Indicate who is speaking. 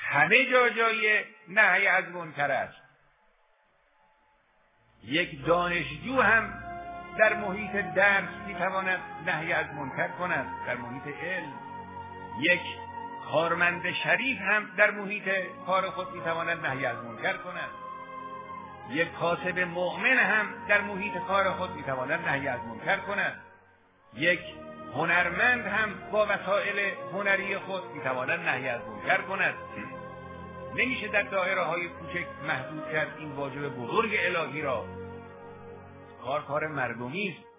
Speaker 1: همه جای نهی از منکر است. یک دانشجو هم در محیط درس میتواند نهی از منکر کند، در محیط علم. یک کارمند شریف هم در محیط کار خود میتواند نهی از منکر کند. یک کاسب مؤمن هم در محیط کار خود میتواند نهی از منکر کند. یک هنرمند هم با وسایل هنری خود میتواند نهی از منکر کند. نمیشه در دایره های کوچک محدود کرد این واجب بزرگ الهی را. کار مردمی است.